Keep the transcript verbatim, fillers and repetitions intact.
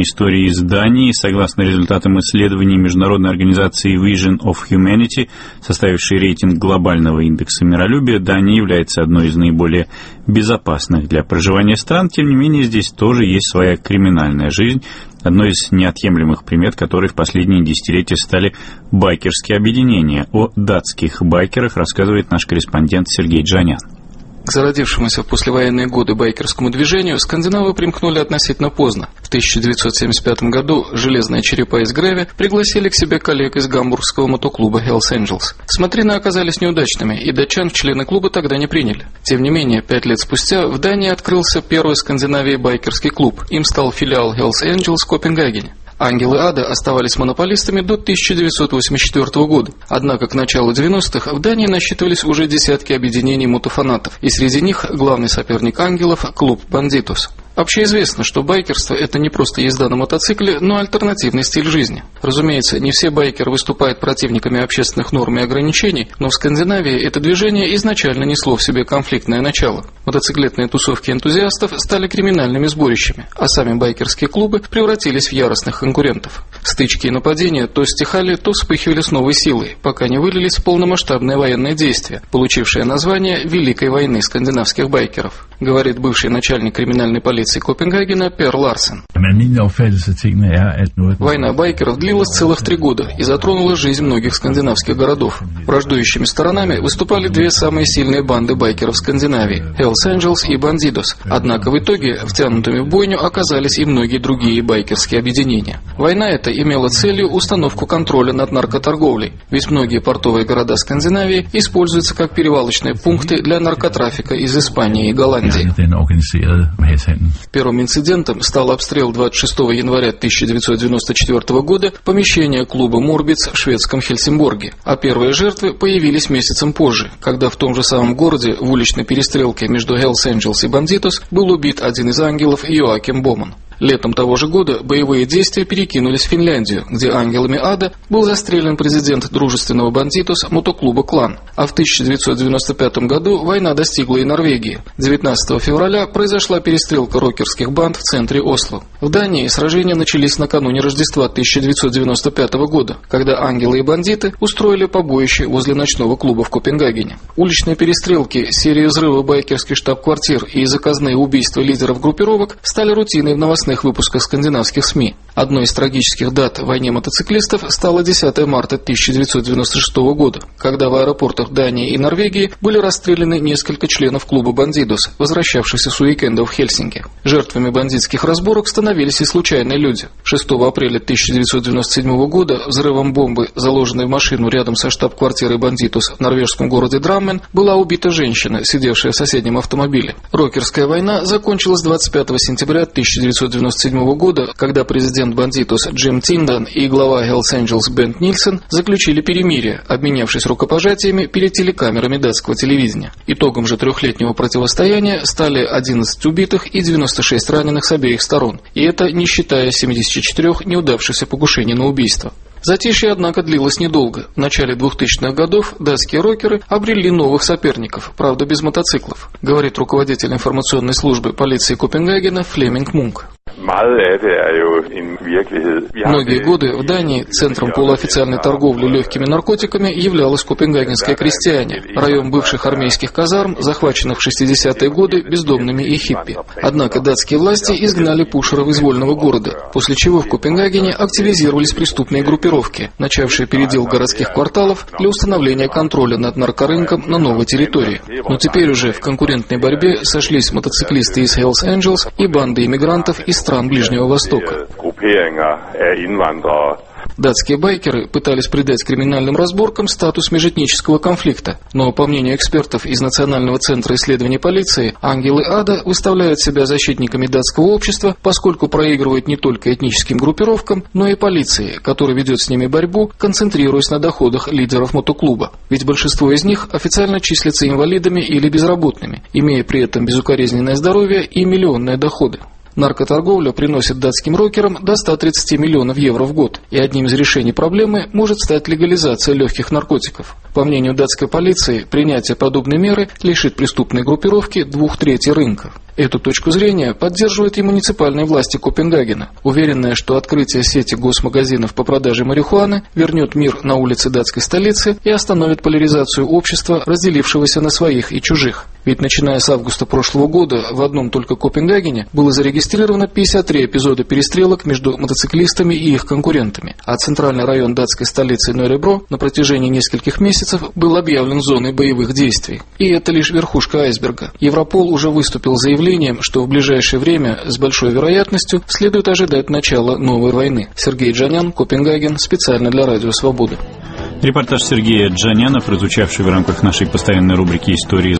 истории из Дании. Согласно результатам исследований международной организации Vision of Humanity, составившей рейтинг глобального индекса миролюбия, Дания является одной из наиболее безопасных для проживания стран. Тем не менее, здесь тоже есть своя криминальная жизнь, одной из неотъемлемых примет которой в последние десятилетия стали байкерские объединения. О датских байкерах рассказывает наш корреспондент Сергей Джанян. К зародившемуся в послевоенные годы байкерскому движению скандинавы примкнули относительно поздно. В тысяча девятьсот семьдесят пятом году железные черепа из Грэви пригласили к себе коллег из гамбургского мотоклуба Hells Angels. Смотрины оказались неудачными, и датчан в члены клуба тогда не приняли. Тем не менее, пять лет спустя в Дании открылся первый в Скандинавии байкерский клуб. Им стал филиал Hells Angels в Копенгагене. Ангелы Ада оставались монополистами до тысяча девятьсот восемьдесят четвёртого года. Однако к началу девяностых в Дании насчитывались уже десятки объединений мотофанатов, и среди них главный соперник ангелов – клуб «Бандитус». Общеизвестно, что байкерство – это не просто езда на мотоцикле, но альтернативный стиль жизни. Разумеется, не все байкеры выступают противниками общественных норм и ограничений, но в Скандинавии это движение изначально несло в себе конфликтное начало. Мотоциклетные тусовки энтузиастов стали криминальными сборищами, а сами байкерские клубы превратились в яростных конкурентов. Стычки и нападения то стихали, то вспыхивали с новой силой, пока не вылились в полномасштабное военное действие, получившее название «Великой войны скандинавских байкеров», говорит бывший начальник криминальной полиции Копенгагена Пер Ларсен. Война байкеров длилась целых три года и затронула жизнь многих скандинавских городов. Враждующими сторонами выступали две самые сильные банды байкеров Скандинавии – Hells Angels и Бандитус. Однако в итоге втянутыми в бойню оказались и многие другие байкерские объединения. Война эта имела целью установку контроля над наркоторговлей, ведь многие портовые города Скандинавии используются как перевалочные пункты для наркотрафика из Испании и Голландии. Первым инцидентом стал обстрел двадцать шестого января тысяча девятьсот девяносто четвёртого года помещения клуба «Морбиц» в шведском Хельсинборге, а первые жертвы появились месяцем позже, когда в том же самом городе в уличной перестрелке между Hells Angels и Бандитус был убит один из ангелов Йоаким Боман. Летом того же года боевые действия перекинулись в Финляндию, где ангелами ада был застрелен президент дружественного Бандитус мотоклуба «Клан». А в тысяча девятьсот девяносто пятом году война достигла и Норвегии. девятнадцатого февраля произошла перестрелка рокерских банд в центре Осло. В Дании сражения начались накануне Рождества тысяча девятьсот девяносто пятого года, когда ангелы и бандиты устроили побоище возле ночного клуба в Копенгагене. Уличные перестрелки, серия взрывов байкерских штаб-квартир и заказные убийства лидеров группировок стали рутиной в новостных выпусках скандинавских СМИ. Одной из трагических дат в войне мотоциклистов стало десятого марта тысяча девятьсот девяносто шестого года, когда в аэропортах Дании и Норвегии были расстреляны несколько членов клуба «Бандитус», возвращавшихся с уикенда в Хельсинки. Жертвами бандитских разборок становились и случайные люди. шестого апреля тысяча девятьсот девяносто седьмого года взрывом бомбы, заложенной в машину рядом со штаб-квартирой «Бандитус» в норвежском городе Драммен, была убита женщина, сидевшая в соседнем автомобиле. Рокерская война закончилась двадцать пятого сентября тысяча девятьсот девяносто седьмого года, когда президент Бандитус Джим Тиндан и глава Hells Angels Бент Нильсен заключили перемирие, обменявшись рукопожатиями перед телекамерами датского телевидения. Итогом же трехлетнего противостояния стали одиннадцать убитых и девяносто шесть раненых с обеих сторон, и это не считая семидесяти четырёх неудавшихся покушений на убийство. Затишье, однако, длилось недолго. В начале двухтысячных годов датские рокеры обрели новых соперников, правда без мотоциклов, говорит руководитель информационной службы полиции Копенгагена Флеминг Мунк. Многие годы в Дании центром полуофициальной торговли легкими наркотиками являлось Копенгагенское Крестьяне, район бывших армейских казарм, захваченных в шестидесятые годы бездомными и хиппи. Однако датские власти изгнали пушеров из вольного города, после чего в Копенгагене активизировались преступные группировки, начавшие передел городских кварталов для установления контроля над наркорынком на новой территории. Но теперь уже в конкурентной борьбе сошлись мотоциклисты из Hells Angels и банды иммигрантов из стран Ближнего Востока. Датские байкеры пытались придать криминальным разборкам статус межэтнического конфликта, но, по мнению экспертов из Национального центра исследований полиции, ангелы ада выставляют себя защитниками датского общества, поскольку проигрывают не только этническим группировкам, но и полиции, которая ведет с ними борьбу, концентрируясь на доходах лидеров мотоклуба. Ведь большинство из них официально числятся инвалидами или безработными, имея при этом безукоризненное здоровье и миллионные доходы. Наркоторговля приносит датским рокерам до ста тридцати миллионов евро в год, и одним из решений проблемы может стать легализация легких наркотиков. По мнению датской полиции, принятие подобной меры лишит преступной группировки двух третей рынка. Эту точку зрения поддерживают и муниципальные власти Копенгагена, уверенные, что открытие сети госмагазинов по продаже марихуаны вернет мир на улицы датской столицы и остановит поляризацию общества, разделившегося на своих и чужих. Ведь начиная с августа прошлого года в одном только Копенгагене было зарегистрировано пятьдесят три эпизода перестрелок между мотоциклистами и их конкурентами, а центральный район датской столицы Норебро на протяжении нескольких месяцев был объявлен зоной боевых действий. И это лишь верхушка айсберга. Европол уже выступил с заявлением, что в ближайшее время с большой вероятностью следует ожидать начала новой войны. Сергей Джанян, Копенгаген, специально для Радио Свобода. Репортаж Сергея Джаняна, прозвучавший в рамках нашей постоянной рубрики «Истории